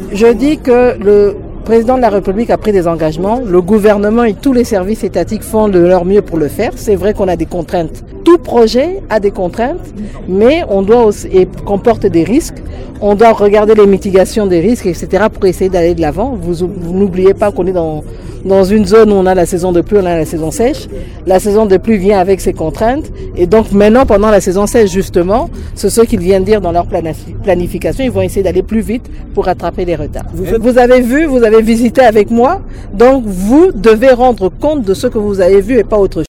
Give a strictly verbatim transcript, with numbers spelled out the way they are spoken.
Je dis que le président de la République a pris des engagements. Le gouvernement et tous les services étatiques font de leur mieux pour le faire. C'est vrai qu'on a des contraintes. Tout projet a des contraintes, mais on doit aussi, et comporte des risques. On doit regarder les mitigations des risques, et cetera pour essayer d'aller de l'avant. Vous, vous n'oubliez pas qu'on est dans, dans une zone où on a la saison de pluie, on a la saison sèche. La saison de pluie vient avec ses contraintes. Et donc maintenant, pendant la saison sèche, justement, c'est ce qu'ils viennent dire dans leur planification. Ils vont essayer d'aller plus vite pour rattraper les retards. Vous, vous avez vu, vous avez visité avec moi. Donc vous devez rendre compte de ce que vous avez vu et pas autre chose.